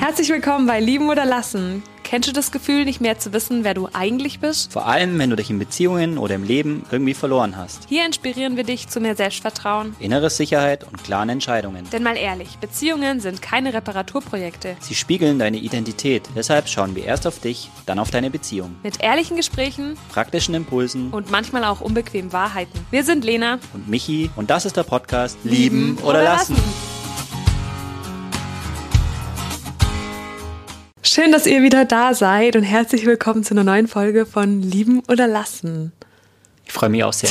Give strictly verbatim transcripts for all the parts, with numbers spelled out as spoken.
Herzlich willkommen bei Lieben oder Lassen. Kennst du das Gefühl, nicht mehr zu wissen, wer du eigentlich bist? Vor allem, wenn du dich in Beziehungen oder im Leben irgendwie verloren hast. Hier inspirieren wir dich zu mehr Selbstvertrauen, Innere Sicherheit und klaren Entscheidungen. Denn mal ehrlich, Beziehungen sind keine Reparaturprojekte. Sie spiegeln deine Identität. Deshalb schauen wir erst auf dich, dann auf deine Beziehung. Mit ehrlichen Gesprächen Praktischen Impulsen und manchmal auch unbequemen Wahrheiten. Wir sind Lena und Michi und das ist der Podcast Lieben oder Lassen. Schön, dass ihr wieder da seid und herzlich willkommen zu einer neuen Folge von Lieben oder Lassen. Ich freue mich auch sehr.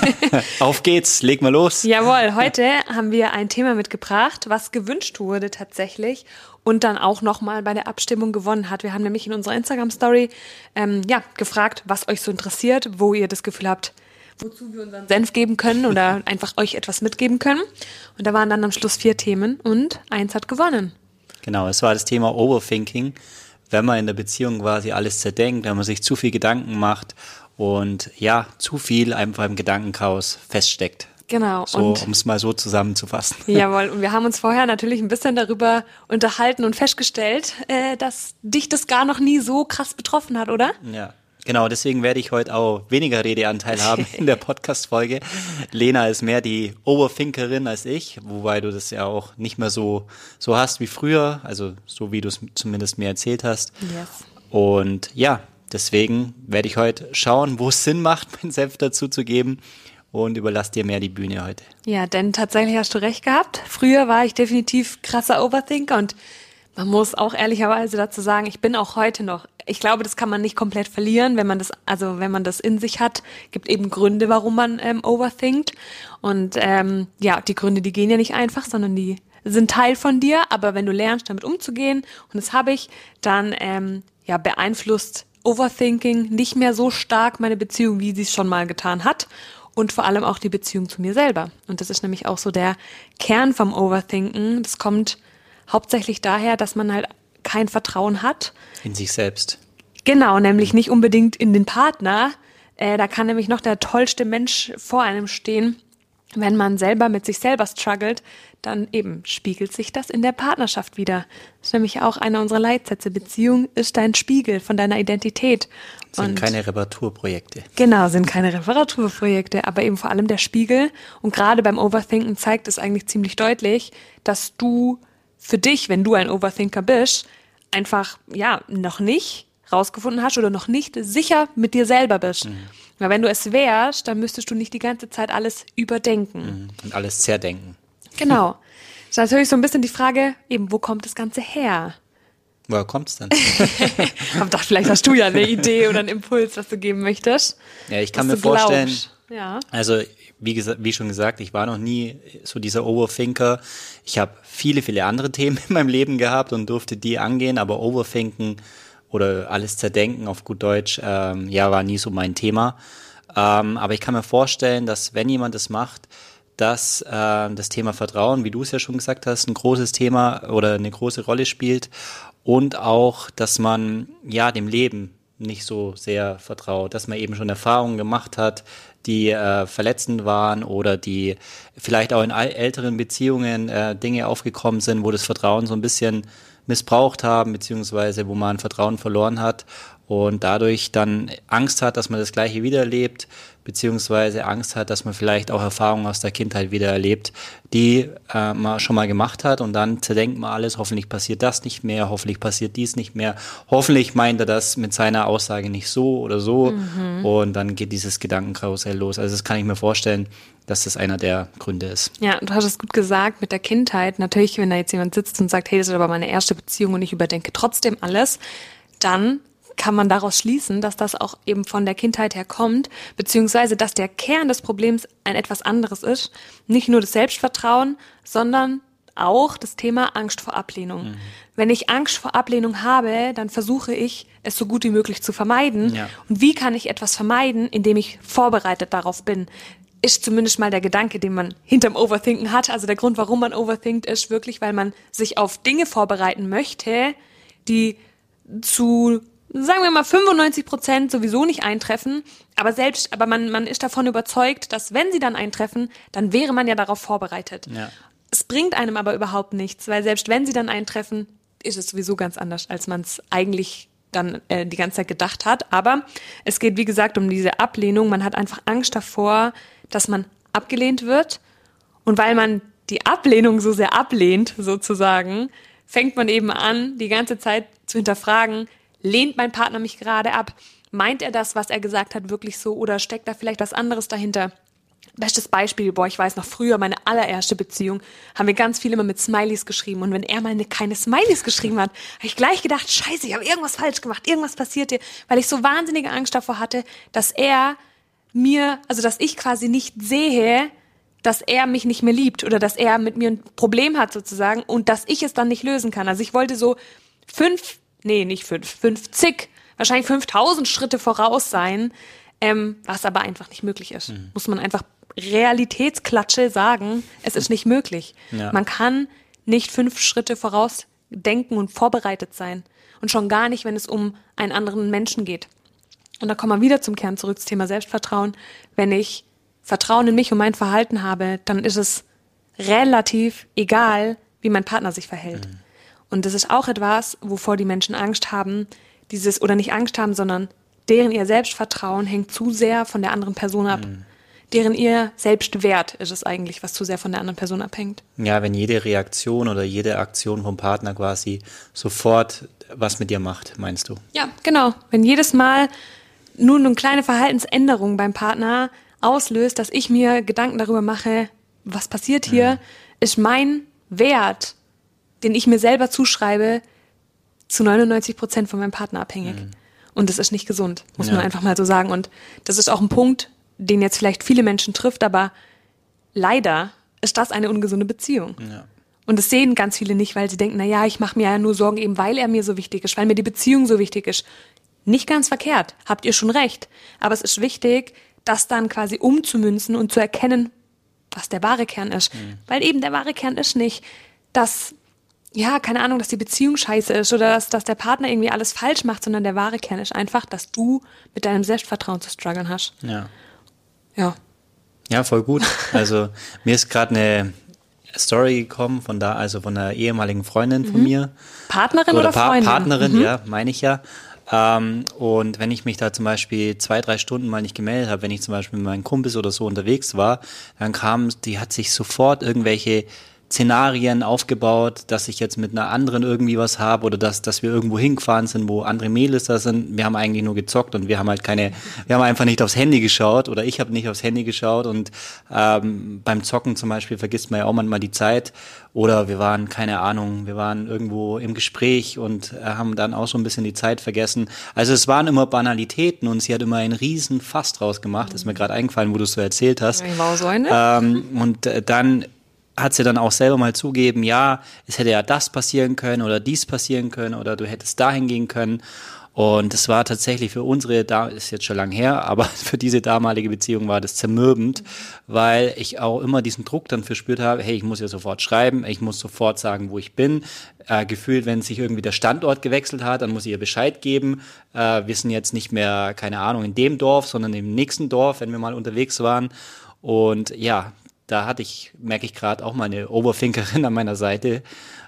Auf geht's, leg mal los. Jawohl, heute haben wir ein Thema mitgebracht, was gewünscht wurde tatsächlich und dann auch nochmal bei der Abstimmung gewonnen hat. Wir haben nämlich in unserer Instagram-Story ähm, ja, gefragt, was euch so interessiert, wo ihr das Gefühl habt, wozu wir unseren Senf geben können oder einfach euch etwas mitgeben können. Und da waren dann am Schluss vier Themen und eins hat gewonnen. Genau, es war das Thema Overthinking, wenn man in der Beziehung quasi alles zerdenkt, wenn man sich zu viel Gedanken macht und ja, zu viel einfach im Gedankenchaos feststeckt. Genau. So, um es mal so zusammenzufassen. Jawohl, und wir haben uns vorher natürlich ein bisschen darüber unterhalten und festgestellt, äh, dass dich das gar noch nie so krass betroffen hat, oder? Ja. Genau, deswegen werde ich heute auch weniger Redeanteil haben in der Podcast-Folge. Lena ist mehr die Overthinkerin als ich, wobei du das ja auch nicht mehr so so hast wie früher, also so wie du es zumindest mir erzählt hast. Yes. Und ja, deswegen werde ich heute schauen, wo es Sinn macht, meinen Senf dazu zu geben und überlasse dir mehr die Bühne heute. Ja, denn tatsächlich hast du recht gehabt. Früher war ich definitiv krasser Overthinker und man muss auch ehrlicherweise dazu sagen, ich bin auch heute noch. Ich glaube, das kann man nicht komplett verlieren, wenn man das, also wenn man das in sich hat. Gibt eben Gründe, warum man ähm, overthinkt. Und ähm, ja, die Gründe, die gehen ja nicht einfach, sondern die sind Teil von dir. Aber wenn du lernst, damit umzugehen, und das habe ich, dann ähm, ja beeinflusst Overthinking nicht mehr so stark meine Beziehung, wie sie es schon mal getan hat. Und vor allem auch die Beziehung zu mir selber. Und das ist nämlich auch so der Kern vom Overthinken. Das kommt hauptsächlich daher, dass man halt kein Vertrauen hat. In sich selbst. Genau, nämlich nicht unbedingt in den Partner. Äh, da kann nämlich noch der tollste Mensch vor einem stehen. Wenn man selber mit sich selber struggelt, dann eben spiegelt sich das in der Partnerschaft wieder. Das ist nämlich auch einer unserer Leitsätze. Beziehung ist dein Spiegel von deiner Identität. Sind Und keine Reparaturprojekte. Genau, sind keine Reparaturprojekte, aber eben vor allem der Spiegel. Und gerade beim Overthinken zeigt es eigentlich ziemlich deutlich, dass du für dich, wenn du ein Overthinker bist, einfach ja noch nicht rausgefunden hast oder noch nicht sicher mit dir selber bist. Mhm. Weil wenn du es wärst, dann müsstest du nicht die ganze Zeit alles überdenken. Mhm. Und alles zerdenken. Genau. Das ist natürlich so ein bisschen die Frage, eben, wo kommt das Ganze her? Woher kommt es denn? Ich dachte, vielleicht hast du ja eine Idee oder einen Impuls, was du geben möchtest. Ja, ich kann mir vorstellen, ja. also wie gesagt, wie schon gesagt, ich war noch nie so dieser Overthinker. Ich habe viele, viele andere Themen in meinem Leben gehabt und durfte die angehen, aber Overthinken oder alles zerdenken auf gut Deutsch, ähm, ja, war nie so mein Thema. Ähm, aber ich kann mir vorstellen, dass wenn jemand das macht, dass äh, das Thema Vertrauen, wie du es ja schon gesagt hast, ein großes Thema oder eine große Rolle spielt und auch, dass man ja dem Leben nicht so sehr vertraut, dass man eben schon Erfahrungen gemacht hat, die äh, verletzend waren oder die vielleicht auch in älteren Beziehungen äh, Dinge aufgekommen sind, wo das Vertrauen so ein bisschen missbraucht haben, beziehungsweise wo man Vertrauen verloren hat und dadurch dann Angst hat, dass man das Gleiche wieder erlebt, beziehungsweise Angst hat, dass man vielleicht auch Erfahrungen aus der Kindheit wieder erlebt, die äh, man schon mal gemacht hat und dann zerdenkt man alles, hoffentlich passiert das nicht mehr, hoffentlich passiert dies nicht mehr, hoffentlich meint er das mit seiner Aussage nicht so oder so mhm. und dann geht dieses Gedankenkarussell los. Also das kann ich mir vorstellen, dass das einer der Gründe ist. Ja, du hast es gut gesagt mit der Kindheit. Natürlich, wenn da jetzt jemand sitzt und sagt, hey, das ist aber meine erste Beziehung und ich überdenke trotzdem alles, dann kann man daraus schließen, dass das auch eben von der Kindheit her kommt, beziehungsweise dass der Kern des Problems ein etwas anderes ist. Nicht nur das Selbstvertrauen, sondern auch das Thema Angst vor Ablehnung. Mhm. Wenn ich Angst vor Ablehnung habe, dann versuche ich, es so gut wie möglich zu vermeiden. Ja. Und wie kann ich etwas vermeiden, indem ich vorbereitet darauf bin? Ist zumindest mal der Gedanke, den man hinterm Overthinken hat. Also der Grund, warum man overthinkt, ist wirklich, weil man sich auf Dinge vorbereiten möchte, die zu, sagen wir mal, fünfundneunzig Prozent sowieso nicht eintreffen. Aber selbst, aber man, man ist davon überzeugt, dass wenn sie dann eintreffen, dann wäre man ja darauf vorbereitet. Ja. Es bringt einem aber überhaupt nichts, weil selbst wenn sie dann eintreffen, ist es sowieso ganz anders, als man es eigentlich dann äh, die ganze Zeit gedacht hat. Aber es geht, wie gesagt, um diese Ablehnung. Man hat einfach Angst davor, dass man abgelehnt wird. Und weil man die Ablehnung so sehr ablehnt, sozusagen, fängt man eben an, die ganze Zeit zu hinterfragen, lehnt mein Partner mich gerade ab? Meint er das, was er gesagt hat, wirklich so? Oder steckt da vielleicht was anderes dahinter? Bestes Beispiel, boah, ich weiß noch früher, meine allererste Beziehung, haben wir ganz viel immer mit Smileys geschrieben. Und wenn er mal eine, keine Smileys geschrieben hat, habe ich gleich gedacht, scheiße, ich habe irgendwas falsch gemacht, irgendwas passiert hier, weil ich so wahnsinnige Angst davor hatte, dass er mir, also dass ich quasi nicht sehe, dass er mich nicht mehr liebt oder dass er mit mir ein Problem hat sozusagen und dass ich es dann nicht lösen kann. Also ich wollte so fünf, nee, nicht fünf, fünfzig, wahrscheinlich fünftausend Schritte voraus sein, ähm, was aber einfach nicht möglich ist. Mhm. Muss man einfach Realitätsklatsche sagen, es ist nicht möglich. Ja. Man kann nicht fünf Schritte voraus denken und vorbereitet sein. Und schon gar nicht, wenn es um einen anderen Menschen geht. Und da kommen wir wieder zum Kern zurück, das Thema Selbstvertrauen. Wenn ich Vertrauen in mich und mein Verhalten habe, dann ist es relativ egal, wie mein Partner sich verhält. Mhm. Und das ist auch etwas, wovor die Menschen Angst haben, dieses, oder nicht Angst haben, sondern deren ihr Selbstvertrauen hängt zu sehr von der anderen Person ab. Mhm. Deren ihr Selbstwert ist es eigentlich, was zu sehr von der anderen Person abhängt. Ja, wenn jede Reaktion oder jede Aktion vom Partner quasi sofort was mit dir macht, meinst du? Ja, genau. Wenn jedes Mal nur eine kleine Verhaltensänderung beim Partner auslöst, dass ich mir Gedanken darüber mache, was passiert hier, mhm. ist mein Wert, den ich mir selber zuschreibe, zu neunundneunzig Prozent von meinem Partner abhängig. Mhm. Und das ist nicht gesund, muss ja. man einfach mal so sagen. Und das ist auch ein Punkt, den jetzt vielleicht viele Menschen trifft, aber leider ist das eine ungesunde Beziehung. Ja. Und das sehen ganz viele nicht, weil sie denken, na ja, ich mache mir ja nur Sorgen, eben weil er mir so wichtig ist, weil mir die Beziehung so wichtig ist. Nicht ganz verkehrt, habt ihr schon recht. Aber es ist wichtig, das dann quasi umzumünzen und zu erkennen, was der wahre Kern ist. Mhm. Weil eben der wahre Kern ist nicht, dass, ja, keine Ahnung, dass die Beziehung scheiße ist oder dass, dass der Partner irgendwie alles falsch macht, sondern der wahre Kern ist einfach, dass du mit deinem Selbstvertrauen zu strugglen hast. Ja. Ja. Ja, voll gut. Also mir ist gerade eine Story gekommen von da, also von einer ehemaligen Freundin mhm. von mir. Partnerin oder, oder pa- Freundin? Partnerin, mhm. ja, meine ich ja. Ähm, und wenn ich mich da zum Beispiel zwei, drei Stunden mal nicht gemeldet habe, wenn ich zum Beispiel mit meinen Kumpels oder so unterwegs war, dann kam, die hat sich sofort irgendwelche Szenarien aufgebaut, dass ich jetzt mit einer anderen irgendwie was habe oder dass, dass wir irgendwo hingefahren sind, wo andere Mädels da sind. Wir haben eigentlich nur gezockt und wir haben halt keine, wir haben einfach nicht aufs Handy geschaut oder ich habe nicht aufs Handy geschaut und ähm, beim Zocken zum Beispiel vergisst man ja auch manchmal die Zeit oder wir waren, keine Ahnung, wir waren irgendwo im Gespräch und äh, haben dann auch so ein bisschen die Zeit vergessen. Also es waren immer Banalitäten und sie hat immer einen riesen Fass draus gemacht, ist mir gerade eingefallen, wo du es so erzählt hast. Ich war so eine. Ähm, und äh, dann hat sie dann auch selber mal zugeben, ja, es hätte ja das passieren können oder dies passieren können oder du hättest dahin gehen können. Und das war tatsächlich für unsere, da ist jetzt schon lang her, aber für diese damalige Beziehung war das zermürbend, weil ich auch immer diesen Druck dann verspürt habe, hey, ich muss ja sofort schreiben, ich muss sofort sagen, wo ich bin. Äh, gefühlt, wenn sich irgendwie der Standort gewechselt hat, dann muss ich ihr Bescheid geben. Äh, wir sind jetzt nicht mehr, keine Ahnung, in dem Dorf, sondern im nächsten Dorf, wenn wir mal unterwegs waren. Und ja, da hatte ich, merke ich gerade, auch mal eine Overthinkerin an meiner Seite,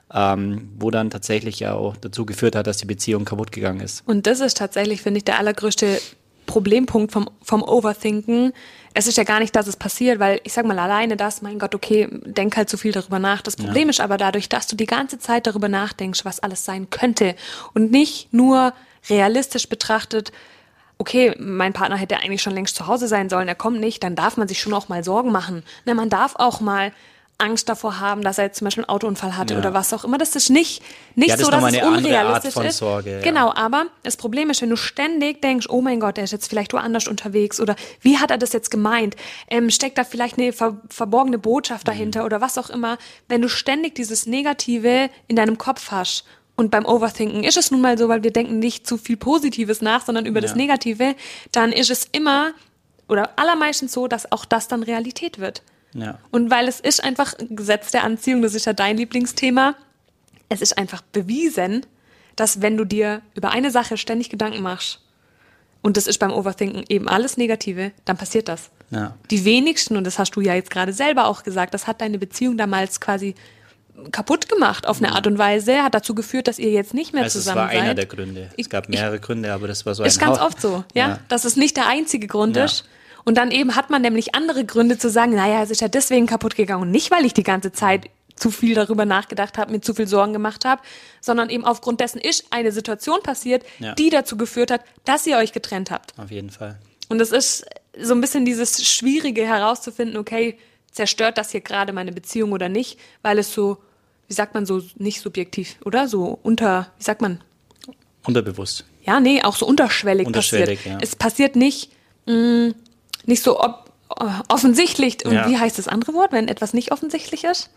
ähm, wo dann tatsächlich ja auch dazu geführt hat, dass die Beziehung kaputt gegangen ist. Und das ist tatsächlich, finde ich, der allergrößte Problempunkt vom, vom Overthinken. Es ist ja gar nicht, dass es passiert, weil ich sag mal alleine das, mein Gott, okay, denk halt so viel darüber nach. Das Problem ja. ist aber dadurch, dass du die ganze Zeit darüber nachdenkst, was alles sein könnte und nicht nur realistisch betrachtet, okay, mein Partner hätte eigentlich schon längst zu Hause sein sollen, er kommt nicht, dann darf man sich schon auch mal Sorgen machen. Na, man darf auch mal Angst davor haben, dass er jetzt zum Beispiel einen Autounfall hatte ja. oder was auch immer. Das ist nicht, nicht ja, das so, dass es unrealistisch Art von ist. Sorge, ja. Genau, aber das Problem ist, wenn du ständig denkst, oh mein Gott, der ist jetzt vielleicht woanders unterwegs oder wie hat er das jetzt gemeint? Ähm, steckt da vielleicht eine ver- verborgene Botschaft dahinter mhm. oder was auch immer. Wenn du ständig dieses Negative in deinem Kopf hast, und beim Overthinken ist es nun mal so, weil wir denken nicht zu viel Positives nach, sondern über ja. das Negative, dann ist es immer oder allermeistens so, dass auch das dann Realität wird. Ja. Und weil es ist einfach Gesetz der Anziehung, das ist ja dein Lieblingsthema, es ist einfach bewiesen, dass wenn du dir über eine Sache ständig Gedanken machst, und das ist beim Overthinken eben alles Negative, dann passiert das. Ja. Die wenigsten, und das hast du ja jetzt gerade selber auch gesagt, das hat deine Beziehung damals quasi kaputt gemacht auf eine Art und Weise, hat dazu geführt, dass ihr jetzt nicht mehr also zusammen seid. Es war einer der Gründe. Es gab mehrere ich, Gründe, aber das war so ein Ist ganz Haupt- oft so, ja, ja, dass es nicht der einzige Grund ja. ist. Und dann eben hat man nämlich andere Gründe zu sagen, naja, es ist ja deswegen kaputt gegangen und nicht, weil ich die ganze Zeit zu viel darüber nachgedacht habe, mir zu viel Sorgen gemacht habe, sondern eben aufgrund dessen ist eine Situation passiert, ja. die dazu geführt hat, dass ihr euch getrennt habt. Auf jeden Fall. Und es ist so ein bisschen dieses Schwierige herauszufinden, okay, zerstört das hier gerade meine Beziehung oder nicht, weil es so, wie sagt man so, nicht subjektiv, oder? So unter, wie sagt man? Unterbewusst. Ja, nee, auch so unterschwellig, unterschwellig passiert. Ja. Es passiert nicht, mh, nicht so ob, offensichtlich. Und ja. wie heißt das andere Wort, wenn etwas nicht offensichtlich ist?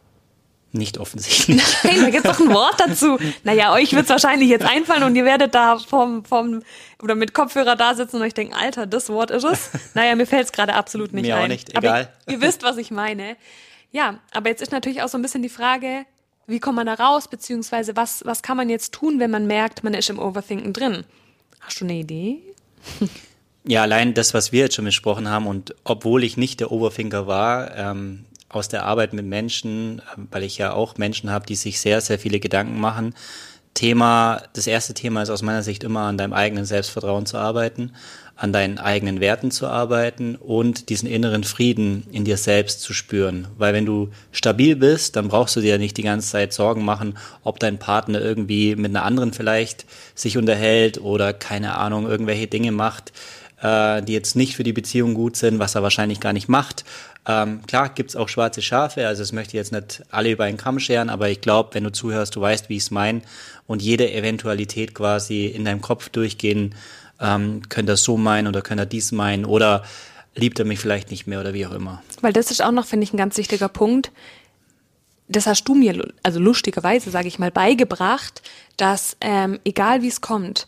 Nicht offensichtlich. Nein, da gibt es doch ein Wort dazu. Naja, euch wird es wahrscheinlich jetzt einfallen und ihr werdet da vom, vom oder mit Kopfhörer da sitzen und euch denken, Alter, das Wort ist es. Naja, mir fällt es gerade absolut nicht mir ein. Mir auch nicht, egal. Aber ihr wisst, was ich meine. Ja, aber jetzt ist natürlich auch so ein bisschen die Frage, wie kommt man da raus, beziehungsweise was, was kann man jetzt tun, wenn man merkt, man ist im Overthinken drin? Hast du eine Idee? Ja, allein das, was wir jetzt schon besprochen haben und obwohl ich nicht der Overthinker war, ähm, aus der Arbeit mit Menschen, weil ich ja auch Menschen habe, die sich sehr, sehr viele Gedanken machen. Thema, das erste Thema ist aus meiner Sicht immer an deinem eigenen Selbstvertrauen zu arbeiten, an deinen eigenen Werten zu arbeiten und diesen inneren Frieden in dir selbst zu spüren. Weil wenn du stabil bist, dann brauchst du dir nicht die ganze Zeit Sorgen machen, ob dein Partner irgendwie mit einer anderen vielleicht sich unterhält oder keine Ahnung, irgendwelche Dinge macht, äh, die jetzt nicht für die Beziehung gut sind, was er wahrscheinlich gar nicht macht. Ähm, klar gibt's auch schwarze Schafe, also das möchte ich jetzt nicht alle über einen Kamm scheren, aber ich glaube, wenn du zuhörst, du weißt, wie ich es meine und jede Eventualität quasi in deinem Kopf durchgehen, ähm, könnte er so meinen oder könnte er dies meinen oder liebt er mich vielleicht nicht mehr oder wie auch immer. Weil das ist auch noch, finde ich, ein ganz wichtiger Punkt. Das hast du mir, also lustigerweise, sage ich mal, beigebracht, dass ähm, egal wie es kommt,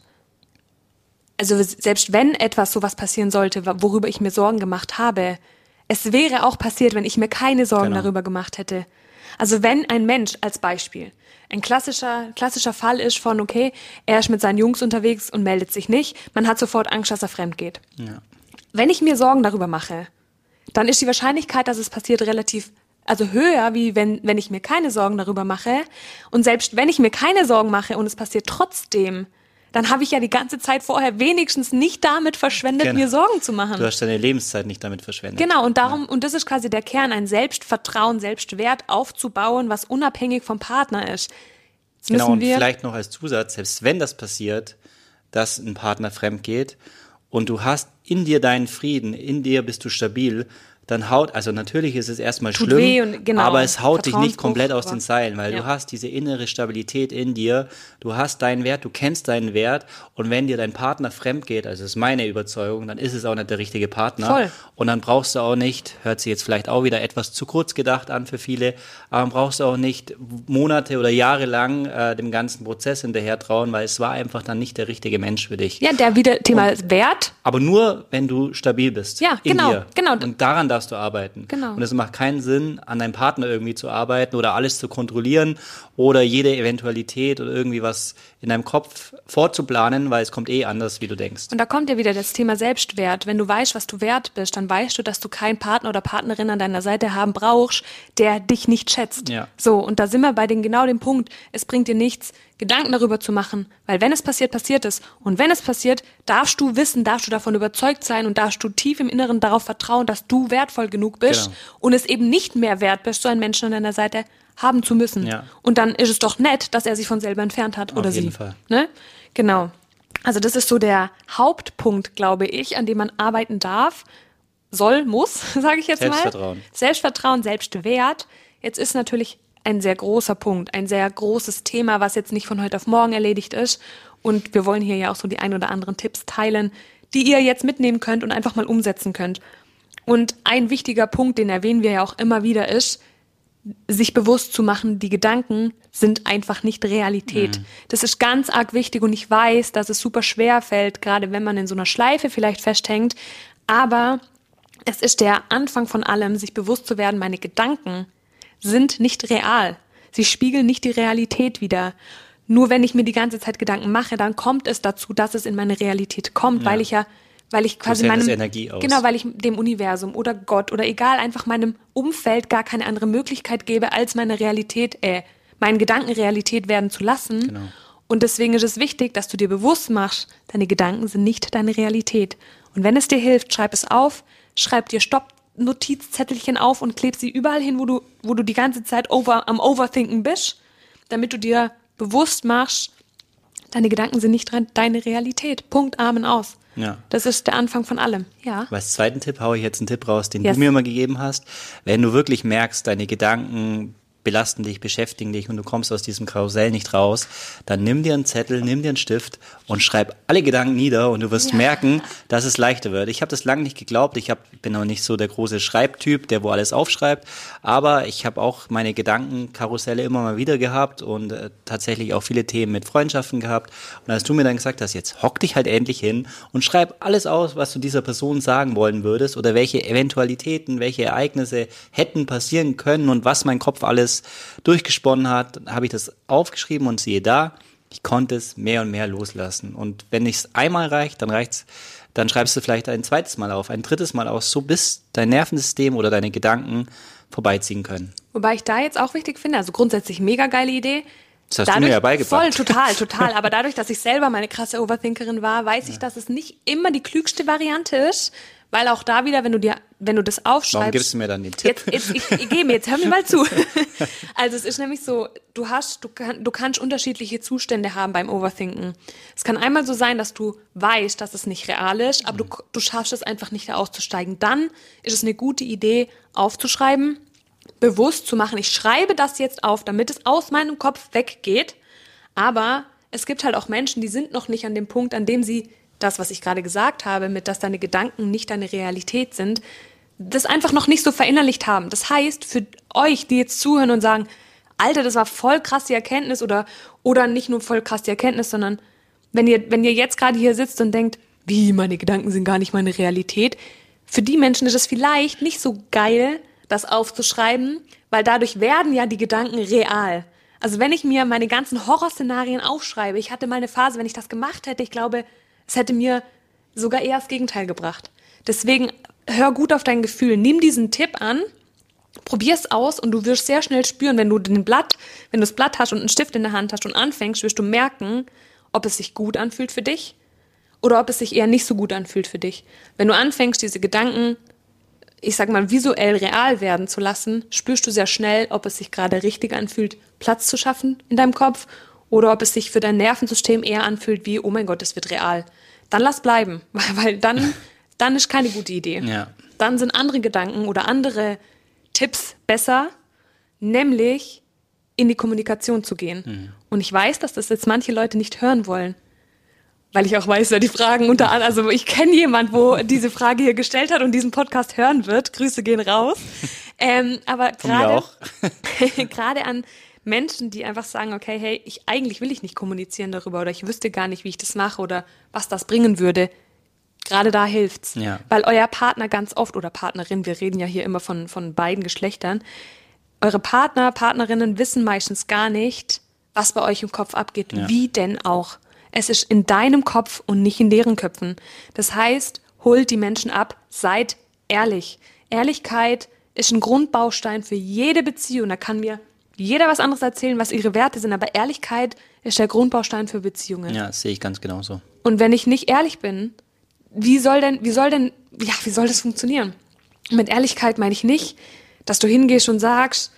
also selbst wenn etwas sowas passieren sollte, worüber ich mir Sorgen gemacht habe, es wäre auch passiert, wenn ich mir keine Sorgen genau. darüber gemacht hätte. Also wenn ein Mensch als Beispiel, ein klassischer klassischer Fall ist von, okay, er ist mit seinen Jungs unterwegs und meldet sich nicht, man hat sofort Angst, dass er fremd geht. Ja. Wenn ich mir Sorgen darüber mache, dann ist die Wahrscheinlichkeit, dass es passiert, relativ, also höher, wie wenn, wenn ich mir keine Sorgen darüber mache. Und selbst wenn ich mir keine Sorgen mache und es passiert trotzdem, dann habe ich ja die ganze Zeit vorher wenigstens nicht damit verschwendet, genau. mir Sorgen zu machen. Du hast deine Lebenszeit nicht damit verschwendet. Genau, und darum, ja. und das ist quasi der Kern, ein Selbstvertrauen, Selbstwert aufzubauen, was unabhängig vom Partner ist. Jetzt genau, und wir vielleicht noch als Zusatz, selbst wenn das passiert, dass ein Partner fremd geht und du hast in dir deinen Frieden, in dir bist du stabil, dann haut, also natürlich ist es erstmal Tut schlimm, weh und, genau, aber es haut dich nicht komplett aus aber, den Seilen, weil ja. du hast diese innere Stabilität in dir, du hast deinen Wert, du kennst deinen Wert und wenn dir dein Partner fremd geht, also das ist meine Überzeugung, dann ist es auch nicht der richtige Partner. Voll. Und dann brauchst du auch nicht, hört sich jetzt vielleicht auch wieder etwas zu kurz gedacht an für viele, aber dann brauchst du auch nicht Monate oder Jahre lang äh, dem ganzen Prozess hinterher trauen, weil es war einfach dann nicht der richtige Mensch für dich. Ja, der wieder Thema und, Wert. Aber nur, wenn du stabil bist. Ja, in genau, dir. genau. Und daran darfst du arbeiten. Genau. Und es macht keinen Sinn, an deinem Partner irgendwie zu arbeiten oder alles zu kontrollieren oder jede Eventualität oder irgendwie was in deinem Kopf vorzuplanen, weil es kommt eh anders, wie du denkst. Und da kommt ja wieder das Thema Selbstwert. Wenn du weißt, was du wert bist, dann weißt du, dass du keinen Partner oder Partnerin an deiner Seite haben brauchst, der dich nicht schätzt. Ja. So, und da sind wir bei den, genau dem Punkt, es bringt dir nichts, Gedanken darüber zu machen, weil wenn es passiert, passiert es. Und wenn es passiert, darfst du wissen, darfst du davon überzeugt sein und darfst du tief im Inneren darauf vertrauen, dass du wertvoll genug bist genau. und es eben nicht mehr wert bist, so einen Menschen an deiner Seite haben zu müssen. Ja. Und dann ist es doch nett, dass er sich von selber entfernt hat oder sie. Auf jeden sie. Fall. Ne? Genau. Also das ist so der Hauptpunkt, glaube ich, an dem man arbeiten darf, soll, muss, sage ich jetzt Selbstvertrauen. mal. Selbstvertrauen, Selbstwert. Jetzt ist natürlich ein sehr großer Punkt, ein sehr großes Thema, was jetzt nicht von heute auf morgen erledigt ist. Und wir wollen hier ja auch so die ein oder anderen Tipps teilen, die ihr jetzt mitnehmen könnt und einfach mal umsetzen könnt. Und ein wichtiger Punkt, den erwähnen wir ja auch immer wieder, ist, sich bewusst zu machen, die Gedanken sind einfach nicht Realität. Mhm. Das ist ganz arg wichtig und ich weiß, dass es super schwer fällt, gerade wenn man in so einer Schleife vielleicht festhängt. Aber es ist der Anfang von allem, sich bewusst zu werden, meine Gedanken sind nicht real. Sie spiegeln nicht die Realität wider. Nur wenn ich mir die ganze Zeit Gedanken mache, dann kommt es dazu, dass es in meine Realität kommt, ja. weil ich ja Weil ich quasi meinem, Energie aus. Genau, weil ich dem Universum oder Gott oder egal, einfach meinem Umfeld gar keine andere Möglichkeit gebe, als meine Realität, äh, meinen Gedanken Realität werden zu lassen. Genau. Und deswegen ist es wichtig, dass du dir bewusst machst, deine Gedanken sind nicht deine Realität. Und wenn es dir hilft, schreib es auf, schreib dir Stopp-Notizzettelchen auf und kleb sie überall hin, wo du, wo du die ganze Zeit over, am Overthinken bist, damit du dir bewusst machst, deine Gedanken sind nicht deine Realität. Punkt, Amen, aus. Ja. Das ist der Anfang von allem, ja. Als zweiten Tipp haue ich jetzt einen Tipp raus, den Yes. du mir immer gegeben hast. Wenn du wirklich merkst, deine Gedanken belasten dich, beschäftigen dich und du kommst aus diesem Karussell nicht raus, dann nimm dir einen Zettel, nimm dir einen Stift und schreib alle Gedanken nieder und du wirst Ja. merken, dass es leichter wird. Ich habe das lange nicht geglaubt, ich hab, bin auch nicht so der große Schreibtyp, der wo alles aufschreibt, aber ich habe auch meine Gedankenkarusselle immer mal wieder gehabt und äh, tatsächlich auch viele Themen mit Freundschaften gehabt. Und als du mir dann gesagt hast, jetzt hock dich halt endlich hin und schreib alles aus, was du dieser Person sagen wollen würdest oder welche Eventualitäten, welche Ereignisse hätten passieren können und was mein Kopf alles durchgesponnen hat, habe ich das aufgeschrieben und siehe da, ich konnte es mehr und mehr loslassen. Und wenn es einmal reicht, dann reicht's, dann schreibst du vielleicht ein zweites Mal auf, ein drittes Mal aus, so bis dein Nervensystem oder deine Gedanken vorbeiziehen können. Wobei ich da jetzt auch wichtig finde, also grundsätzlich mega geile Idee. Das hast dadurch, du mir ja beigebracht. Voll, total, total. Aber dadurch, dass ich selber meine krasse Overthinkerin war, weiß ich, dass es nicht immer die klügste Variante ist, weil auch da wieder, wenn du dir, wenn du das aufschreibst. Warum gibst du mir dann den Tipp? Jetzt, jetzt, ich, ich gebe mir, jetzt hör mir mal zu. Also es ist nämlich so, du hast, du, kann, du kannst unterschiedliche Zustände haben beim Overthinken. Es kann einmal so sein, dass du weißt, dass es nicht real ist, aber du, du schaffst es einfach nicht, da auszusteigen. Dann ist es eine gute Idee, aufzuschreiben, bewusst zu machen, ich schreibe das jetzt auf, damit es aus meinem Kopf weggeht. Aber es gibt halt auch Menschen, die sind noch nicht an dem Punkt, an dem sie das, was ich gerade gesagt habe, mit dass deine Gedanken nicht deine Realität sind, das einfach noch nicht so verinnerlicht haben. Das heißt, für euch, die jetzt zuhören und sagen, Alter, das war voll krass die Erkenntnis oder, oder nicht nur voll krass die Erkenntnis, sondern wenn ihr, wenn ihr jetzt gerade hier sitzt und denkt, wie, meine Gedanken sind gar nicht meine Realität, für die Menschen ist es vielleicht nicht so geil, das aufzuschreiben, weil dadurch werden ja die Gedanken real. Also wenn ich mir meine ganzen Horrorszenarien aufschreibe, ich hatte mal eine Phase, wenn ich das gemacht hätte, ich glaube, es hätte mir sogar eher das Gegenteil gebracht. Deswegen hör gut auf dein Gefühl, nimm diesen Tipp an, probier's aus und du wirst sehr schnell spüren, wenn du den Blatt, wenn du das Blatt hast und einen Stift in der Hand hast und anfängst, wirst du merken, ob es sich gut anfühlt für dich oder ob es sich eher nicht so gut anfühlt für dich. Wenn du anfängst, diese Gedanken, ich sag mal, visuell real werden zu lassen, spürst du sehr schnell, ob es sich gerade richtig anfühlt, Platz zu schaffen in deinem Kopf oder ob es sich für dein Nervensystem eher anfühlt wie, oh mein Gott, das wird real. Dann lass bleiben, weil dann, dann ist keine gute Idee. Ja. Dann sind andere Gedanken oder andere Tipps besser, nämlich in die Kommunikation zu gehen. Mhm. Und ich weiß, dass das jetzt manche Leute nicht hören wollen, weil ich auch weiß, wer die Fragen unter anderem, also ich kenne jemand, wo diese Frage hier gestellt hat und diesen Podcast hören wird. Grüße gehen raus. Ähm, aber gerade gerade an Menschen, die einfach sagen, okay, hey, ich eigentlich will ich nicht kommunizieren darüber oder ich wüsste gar nicht, wie ich das mache oder was das bringen würde. Gerade da hilft's. Ja. Weil euer Partner ganz oft, oder Partnerin, wir reden ja hier immer von, von beiden Geschlechtern, eure Partner, Partnerinnen wissen meistens gar nicht, was bei euch im Kopf abgeht. Ja. Wie denn auch? Es ist in deinem Kopf und nicht in deren Köpfen. Das heißt, holt die Menschen ab, seid ehrlich. Ehrlichkeit ist ein Grundbaustein für jede Beziehung. Da kann mir jeder was anderes erzählen, was ihre Werte sind, aber Ehrlichkeit ist der Grundbaustein für Beziehungen. Ja, das sehe ich ganz genauso. Und wenn ich nicht ehrlich bin, wie soll denn, wie soll denn, ja, wie soll das funktionieren? Mit Ehrlichkeit meine ich nicht, dass du hingehst und sagst,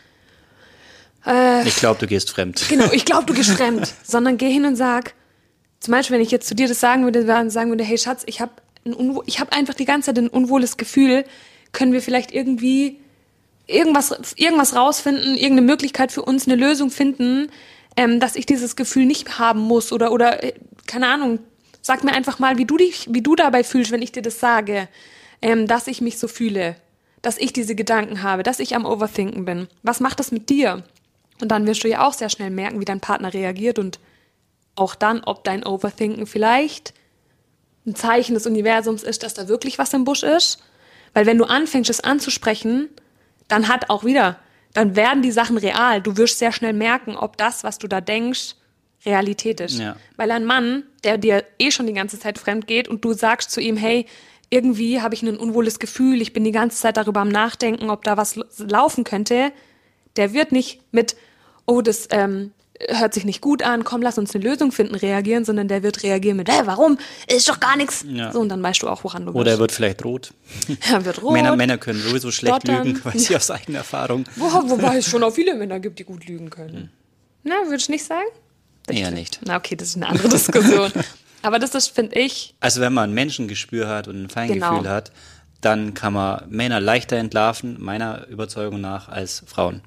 äh, ich glaube, du gehst fremd. Genau, ich glaube, du gehst fremd, sondern geh hin und sag, zum Beispiel, wenn ich jetzt zu dir das sagen würde, sagen würde, hey Schatz, ich habe ich hab einfach die ganze Zeit ein unwohles Gefühl, können wir vielleicht irgendwie irgendwas, irgendwas rausfinden, irgendeine Möglichkeit für uns, eine Lösung finden, ähm, dass ich dieses Gefühl nicht haben muss oder, oder, keine Ahnung, sag mir einfach mal, wie du dich, wie du dabei fühlst, wenn ich dir das sage, ähm, dass ich mich so fühle, dass ich diese Gedanken habe, dass ich am Overthinken bin. Was macht das mit dir? Und dann wirst du ja auch sehr schnell merken, wie dein Partner reagiert und auch dann, ob dein Overthinken vielleicht ein Zeichen des Universums ist, dass da wirklich was im Busch ist. Weil wenn du anfängst, es anzusprechen, dann hat auch wieder, dann werden die Sachen real. Du wirst sehr schnell merken, ob das, was du da denkst, Realität ist. Ja. Weil ein Mann, der dir eh schon die ganze Zeit fremd geht und du sagst zu ihm, hey, irgendwie habe ich ein unwohles Gefühl, ich bin die ganze Zeit darüber am Nachdenken, ob da was laufen könnte, der wird nicht mit, oh, das ähm, hört sich nicht gut an, komm, lass uns eine Lösung finden, reagieren, sondern der wird reagieren mit, hä, warum? Ist doch gar nichts. Ja. So, und dann weißt du auch, woran du bist. Oder er wird vielleicht rot. Er wird rot. Männer, Männer können sowieso schlecht stottern. lügen, weiß ich aus eigener Erfahrung. Wo, wobei es schon auch viele Männer gibt, die gut lügen können. Hm. Na, würdest du nicht sagen? Eher nicht. Na, okay, das ist eine andere Diskussion. Aber das ist, finde ich... Also wenn man ein Menschengespür hat und ein Feingefühl Genau. hat, dann kann man Männer leichter entlarven, meiner Überzeugung nach, als Frauen.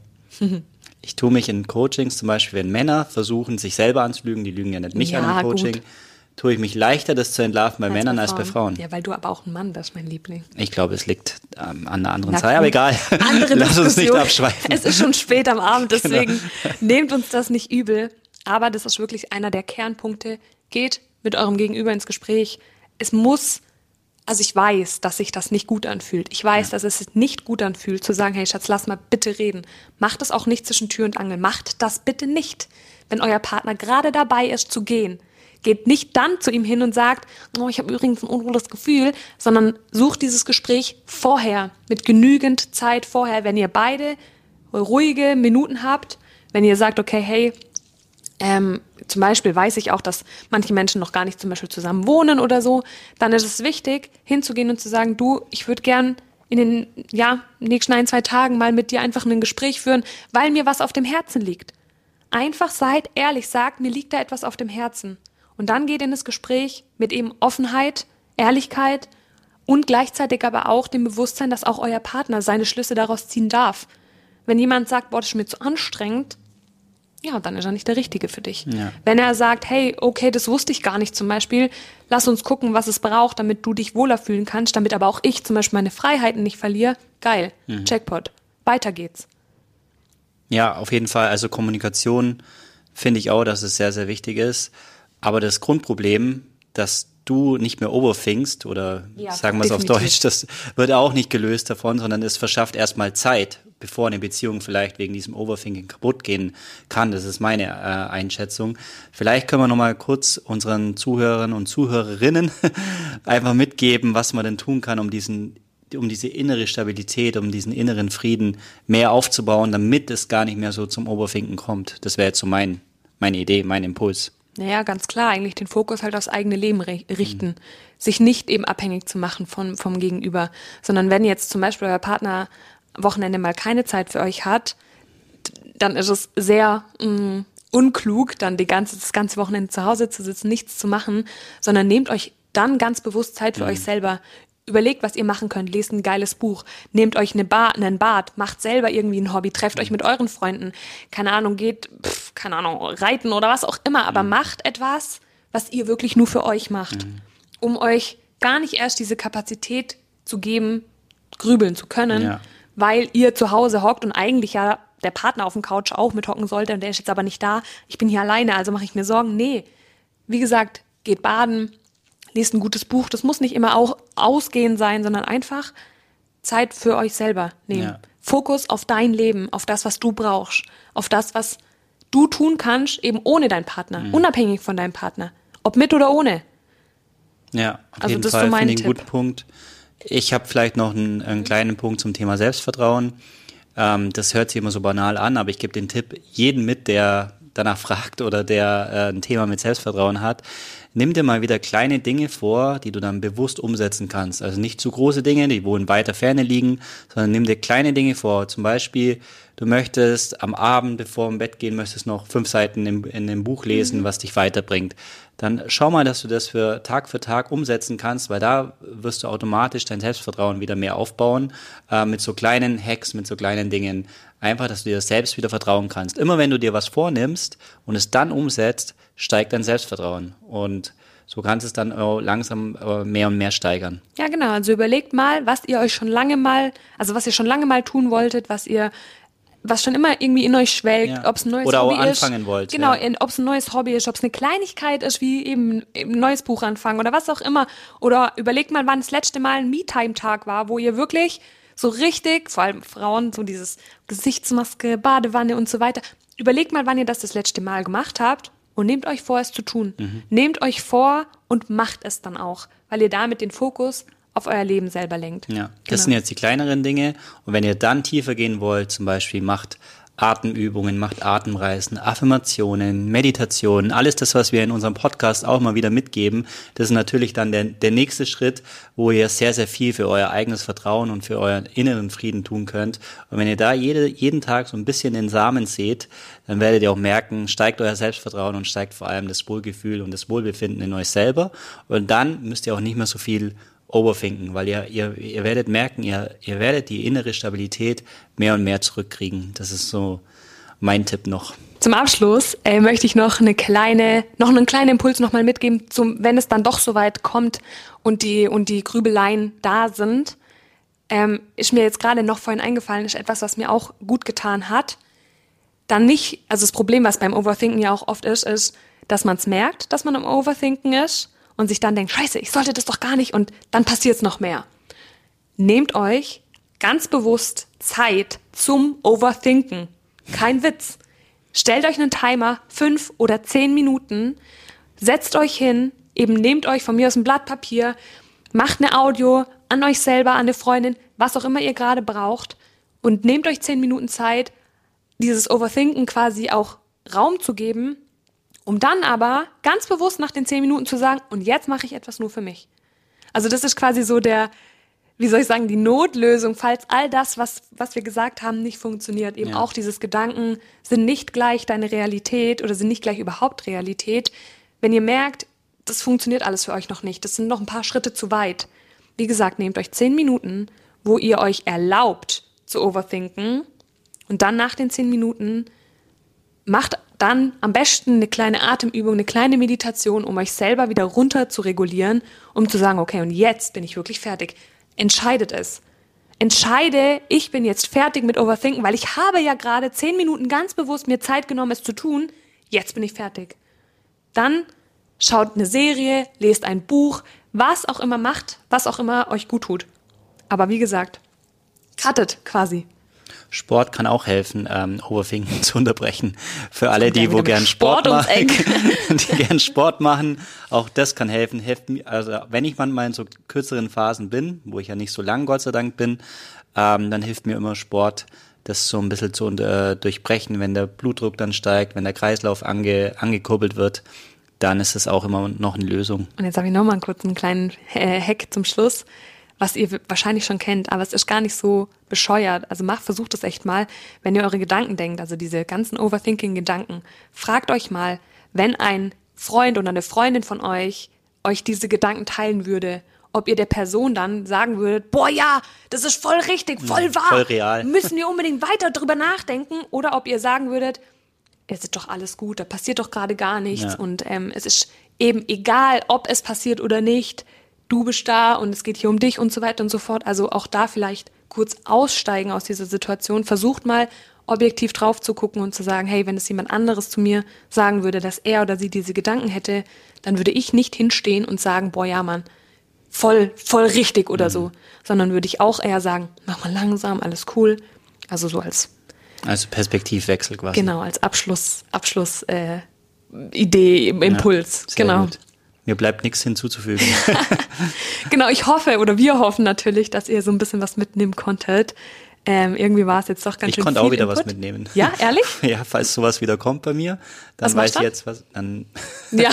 Ich tue mich in Coachings zum Beispiel, wenn Männer versuchen, sich selber anzulügen, die lügen ja nicht mich Ja, an im Coaching, gut. tue ich mich leichter, das zu entlarven bei Männern als bei Frauen. Ja, weil du aber auch ein Mann bist, mein Liebling. Ich glaube, es liegt ähm, an einer anderen Na Zahl, gut. aber egal. Andere Lass uns nicht Diskussion. abschweifen. Es ist schon spät am Abend, deswegen Genau. nehmt uns das nicht übel. Aber das ist wirklich einer der Kernpunkte. Geht mit eurem Gegenüber ins Gespräch. Es muss, also ich weiß, dass sich das nicht gut anfühlt. Ich weiß, ja. dass es sich nicht gut anfühlt, zu sagen, hey Schatz, lass mal bitte reden. Macht das auch nicht zwischen Tür und Angel. Macht das bitte nicht. Wenn euer Partner gerade dabei ist zu gehen, geht nicht dann zu ihm hin und sagt, oh, ich habe übrigens ein unwohles Gefühl, sondern sucht dieses Gespräch vorher, mit genügend Zeit vorher, wenn ihr beide ruhige Minuten habt, wenn ihr sagt, okay, hey, ähm, zum Beispiel weiß ich auch, dass manche Menschen noch gar nicht zum Beispiel zusammen wohnen oder so, dann ist es wichtig, hinzugehen und zu sagen, du, ich würde gern in den ja, nächsten ein, zwei Tagen mal mit dir einfach ein Gespräch führen, weil mir was auf dem Herzen liegt. Einfach seid ehrlich, sagt, mir liegt da etwas auf dem Herzen. Und dann geht in das Gespräch mit eben Offenheit, Ehrlichkeit und gleichzeitig aber auch dem Bewusstsein, dass auch euer Partner seine Schlüsse daraus ziehen darf. Wenn jemand sagt, boah, das ist mir zu anstrengend, ja, dann ist er nicht der Richtige für dich. Ja. Wenn er sagt, hey, okay, das wusste ich gar nicht zum Beispiel, lass uns gucken, was es braucht, damit du dich wohler fühlen kannst, damit aber auch ich zum Beispiel meine Freiheiten nicht verliere, geil, mhm. Jackpot, weiter geht's. Ja, auf jeden Fall, also Kommunikation finde ich auch, dass es sehr, sehr wichtig ist, aber das Grundproblem, dass du nicht mehr overthinkst oder ja, sagen wir es auf Deutsch, das wird auch nicht gelöst davon, sondern es verschafft erstmal Zeit, bevor eine Beziehung vielleicht wegen diesem Overthinking kaputt gehen kann. Das ist meine äh, Einschätzung. Vielleicht können wir noch mal kurz unseren Zuhörern und Zuhörerinnen einfach mitgeben, was man denn tun kann, um diesen um diese innere Stabilität, um diesen inneren Frieden mehr aufzubauen, damit es gar nicht mehr so zum Overthinken kommt. Das wäre jetzt so mein, meine Idee, mein Impuls. Naja, ganz klar, eigentlich den Fokus halt aufs eigene Leben richten. Mhm. Sich nicht eben abhängig zu machen von, vom Gegenüber, sondern wenn jetzt zum Beispiel euer Partner Wochenende mal keine Zeit für euch hat, dann ist es sehr mh, unklug, dann die ganze, das ganze Wochenende zu Hause zu sitzen, nichts zu machen, sondern nehmt euch dann ganz bewusst Zeit für mhm. euch selber. Überlegt, was ihr machen könnt, lest ein geiles Buch, nehmt euch eine Bar, einen Bad, macht selber irgendwie ein Hobby, trefft mhm. euch mit euren Freunden, keine Ahnung, geht, pff, keine Ahnung, reiten oder was auch immer, aber mhm. macht etwas, was ihr wirklich nur für euch macht, mhm. um euch gar nicht erst diese Kapazität zu geben, grübeln zu können, ja. weil ihr zu Hause hockt und eigentlich ja der Partner auf dem Couch auch mithocken sollte und der ist jetzt aber nicht da, ich bin hier alleine, also mache ich mir Sorgen. Nee, wie gesagt, geht baden, lest ein gutes Buch, das muss nicht immer auch ausgehen sein, sondern einfach Zeit für euch selber nehmen. Ja. Fokus auf dein Leben, auf das, was du brauchst, auf das, was du tun kannst, eben ohne deinen Partner, mhm. unabhängig von deinem Partner, ob mit oder ohne. Ja, auf also jeden das Fall ist so mein finde ich einen Tipp. guten Punkt. Ich habe vielleicht noch einen, einen kleinen Punkt zum Thema Selbstvertrauen. Ähm, das hört sich immer so banal an, aber ich gebe den Tipp jedem mit, der danach fragt oder der äh, ein Thema mit Selbstvertrauen hat. Nimm dir mal wieder kleine Dinge vor, die du dann bewusst umsetzen kannst. Also nicht zu große Dinge, die wo in weiter Ferne liegen, sondern nimm dir kleine Dinge vor. Zum Beispiel, du möchtest am Abend, bevor du im Bett gehen möchtest, noch fünf Seiten in, in einem Buch lesen, mhm. was dich weiterbringt. Dann schau mal, dass du das für Tag für Tag umsetzen kannst, weil da wirst du automatisch dein Selbstvertrauen wieder mehr aufbauen, äh, mit so kleinen Hacks, mit so kleinen Dingen. Einfach, dass du dir selbst wieder vertrauen kannst. Immer wenn du dir was vornimmst und es dann umsetzt, steigt dein Selbstvertrauen. Und so kannst es dann auch langsam mehr und mehr steigern. Ja, genau. Also überlegt mal, was ihr euch schon lange mal, also was ihr schon lange mal tun wolltet, was ihr, was schon immer irgendwie in euch schwelgt, ja. ob es ein neues Oder Hobby auch anfangen ist. wollt. Genau, ja. ob es ein neues Hobby ist, ob es eine Kleinigkeit ist, wie eben ein neues Buch anfangen oder was auch immer. Oder überlegt mal, wann das letzte Mal ein Me-Time-Tag war, wo ihr wirklich so richtig, vor allem Frauen, so dieses Gesichtsmaske, Badewanne und so weiter. Überlegt mal, wann ihr das das letzte Mal gemacht habt und nehmt euch vor, es zu tun. Mhm. Nehmt euch vor und macht es dann auch, weil ihr damit den Fokus auf euer Leben selber lenkt. Ja, das genau. sind jetzt die kleineren Dinge. Und wenn ihr dann tiefer gehen wollt, zum Beispiel macht Atemübungen, macht Atemreisen, Affirmationen, Meditationen, alles das, was wir in unserem Podcast auch mal wieder mitgeben, das ist natürlich dann der, der nächste Schritt, wo ihr sehr, sehr viel für euer eigenes Vertrauen und für euren inneren Frieden tun könnt. Und wenn ihr da jede, jeden Tag so ein bisschen den Samen seht, dann werdet ihr auch merken, steigt euer Selbstvertrauen und steigt vor allem das Wohlgefühl und das Wohlbefinden in euch selber. Und dann müsst ihr auch nicht mehr so viel overthinken, weil ihr, ihr, ihr werdet merken, ihr, ihr werdet die innere Stabilität mehr und mehr zurückkriegen. Das ist so mein Tipp noch. Zum Abschluss äh, möchte ich noch eine kleine, noch einen kleinen Impuls noch mal mitgeben, zum, wenn es dann doch so weit kommt und die, und die Grübeleien da sind. Ähm, ist mir jetzt gerade noch vorhin eingefallen, ist etwas, was mir auch gut getan hat. Dann nicht, also das Problem, was beim Overthinken ja auch oft ist, ist, dass man es merkt, dass man am Overthinken ist, und sich dann denkt, scheiße, ich sollte das doch gar nicht, und dann passiert es noch mehr. Nehmt euch ganz bewusst Zeit zum Overthinken. Kein Witz. Stellt euch einen Timer, fünf oder zehn Minuten, setzt euch hin, eben nehmt euch von mir aus ein Blatt Papier, macht eine Audio an euch selber, an eine Freundin, was auch immer ihr gerade braucht, und nehmt euch zehn Minuten Zeit, dieses Overthinken quasi auch Raum zu geben, um dann aber ganz bewusst nach den zehn Minuten zu sagen, und jetzt mache ich etwas nur für mich. Also das ist quasi so der, wie soll ich sagen, die Notlösung, falls all das, was, was wir gesagt haben, nicht funktioniert. Eben ja. Auch dieses Gedanken sind nicht gleich deine Realität oder sind nicht gleich überhaupt Realität. Wenn ihr merkt, das funktioniert alles für euch noch nicht, das sind noch ein paar Schritte zu weit. Wie gesagt, nehmt euch zehn Minuten, wo ihr euch erlaubt zu overthinken, und dann nach den zehn Minuten macht dann am besten eine kleine Atemübung, eine kleine Meditation, um euch selber wieder runter zu regulieren, um zu sagen, okay, und jetzt bin ich wirklich fertig. Entscheidet es. Entscheide, ich bin jetzt fertig mit Overthinken, weil ich habe ja gerade zehn Minuten ganz bewusst mir Zeit genommen, es zu tun. Jetzt bin ich fertig. Dann schaut eine Serie, lest ein Buch, was auch immer macht, was auch immer euch gut tut. Aber wie gesagt, cuttet quasi. Sport kann auch helfen, ähm, Overthinken zu unterbrechen. Für alle, die wo gern Sport, Sport machen, die gern Sport machen, auch das kann helfen. Hilft mir, also wenn ich manchmal in so kürzeren Phasen bin, wo ich ja nicht so lang, Gott sei Dank, bin, ähm, dann hilft mir immer Sport, das so ein bisschen zu äh, durchbrechen. Wenn der Blutdruck dann steigt, wenn der Kreislauf ange, angekurbelt wird, dann ist es auch immer noch eine Lösung. Und jetzt habe ich noch mal einen kurzen kleinen äh, Hack zum Schluss, was ihr wahrscheinlich schon kennt, aber es ist gar nicht so bescheuert. Also macht, versucht es echt mal, wenn ihr eure Gedanken denkt, also diese ganzen Overthinking-Gedanken. Fragt euch mal, wenn ein Freund oder eine Freundin von euch euch diese Gedanken teilen würde, ob ihr der Person dann sagen würdet, boah ja, das ist voll richtig, voll wahr, voll real, müssen wir unbedingt weiter drüber nachdenken, oder ob ihr sagen würdet, es ist doch alles gut, da passiert doch gerade gar nichts, ja. Und ähm, es ist eben egal, ob es passiert oder nicht, du bist da und es geht hier um dich und so weiter und so fort. Also auch da vielleicht kurz aussteigen aus dieser Situation. Versucht mal objektiv drauf zu gucken und zu sagen, hey, wenn es jemand anderes zu mir sagen würde, dass er oder sie diese Gedanken hätte, dann würde ich nicht hinstehen und sagen, boah, ja, Mann, voll, voll richtig oder mhm. so. Sondern würde ich auch eher sagen, mach mal langsam, alles cool. Also so als... Also Perspektivwechsel quasi. Genau, als Abschluss, Abschluss, äh, Idee, Impuls. Ja, genau. Gut. Mir bleibt nichts hinzuzufügen. Genau, ich hoffe oder wir hoffen natürlich, dass ihr so ein bisschen was mitnehmen konntet. Ähm, irgendwie war es jetzt doch ganz ich schön viel konnte auch wieder Input. Was mitnehmen. Ja, ehrlich? Ja, falls sowas wieder kommt bei mir, dann was weiß dann? ich jetzt was. Dann ja,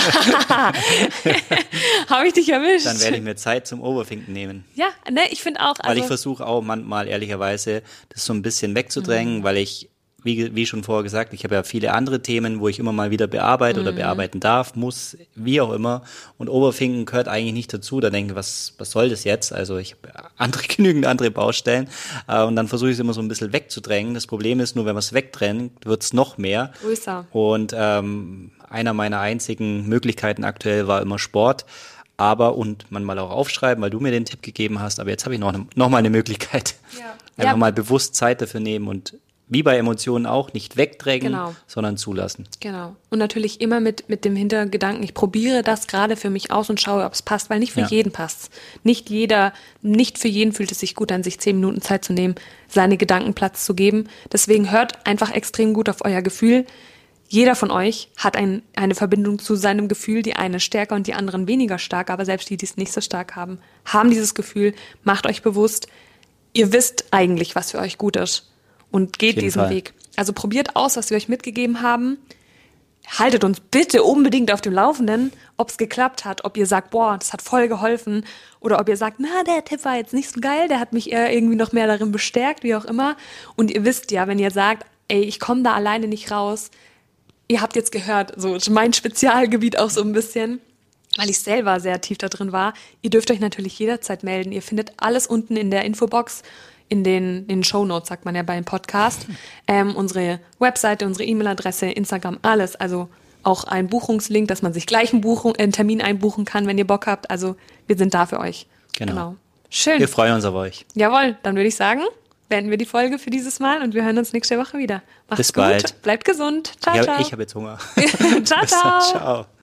habe ich dich erwischt. Dann werde ich mir Zeit zum Overthinken nehmen. Ja, ne, ich finde auch. Also weil ich versuche auch manchmal ehrlicherweise das so ein bisschen wegzudrängen, mhm. weil ich Wie, wie schon vorher gesagt, ich habe ja viele andere Themen, wo ich immer mal wieder bearbeite mhm. oder bearbeiten darf, muss, wie auch immer. Und Overthinken gehört eigentlich nicht dazu. Da denke ich, was, was soll das jetzt? Also ich habe andere, genügend andere Baustellen. Äh, und dann versuche ich es immer so ein bisschen wegzudrängen. Das Problem ist nur, wenn man es wegdrängt, wird es noch mehr. Größer. Und ähm, einer meiner einzigen Möglichkeiten aktuell war immer Sport. Aber, und man mal auch aufschreiben, weil du mir den Tipp gegeben hast, aber jetzt habe ich noch, ne, noch mal eine Möglichkeit. Ja. Einfach ja. mal bewusst Zeit dafür nehmen und wie bei Emotionen auch, nicht wegdrängen, genau. sondern zulassen. Genau. Und natürlich immer mit, mit dem Hintergedanken, ich probiere das gerade für mich aus und schaue, ob es passt, weil nicht für ja. jeden passt. Nicht jeder, nicht für jeden fühlt es sich gut an, sich zehn Minuten Zeit zu nehmen, seine Gedanken Platz zu geben. Deswegen hört einfach extrem gut auf euer Gefühl. Jeder von euch hat ein, eine Verbindung zu seinem Gefühl, die eine stärker und die anderen weniger stark, aber selbst die, die es nicht so stark haben, haben dieses Gefühl. Macht euch bewusst, ihr wisst eigentlich, was für euch gut ist und geht diesen Fall. Weg. Also probiert aus, was wir euch mitgegeben haben. Haltet uns bitte unbedingt auf dem Laufenden, ob es geklappt hat, ob ihr sagt, boah, das hat voll geholfen oder ob ihr sagt, na, der Tipp war jetzt nicht so geil, der hat mich eher irgendwie noch mehr darin bestärkt, wie auch immer. Und ihr wisst ja, wenn ihr sagt, ey, ich komme da alleine nicht raus, ihr habt jetzt gehört, so mein Spezialgebiet auch so ein bisschen, weil ich selber sehr tief da drin war. Ihr dürft euch natürlich jederzeit melden. Ihr findet alles unten in der Infobox, in den, in den Shownotes, sagt man ja beim Podcast. Ähm, unsere Webseite, unsere E-Mail-Adresse, Instagram, alles. Also auch ein Buchungslink, dass man sich gleich einen, Buchung, einen Termin einbuchen kann, wenn ihr Bock habt. Also wir sind da für euch. Genau. genau. Schön. Wir freuen uns auf euch. Jawohl, dann würde ich sagen, beenden wir die Folge für dieses Mal und wir hören uns nächste Woche wieder. Macht's Bis gut, bald. Bleibt gesund. Ciao, Ich ciao. habe hab jetzt Hunger. ciao, Bis dann. ciao. Ciao.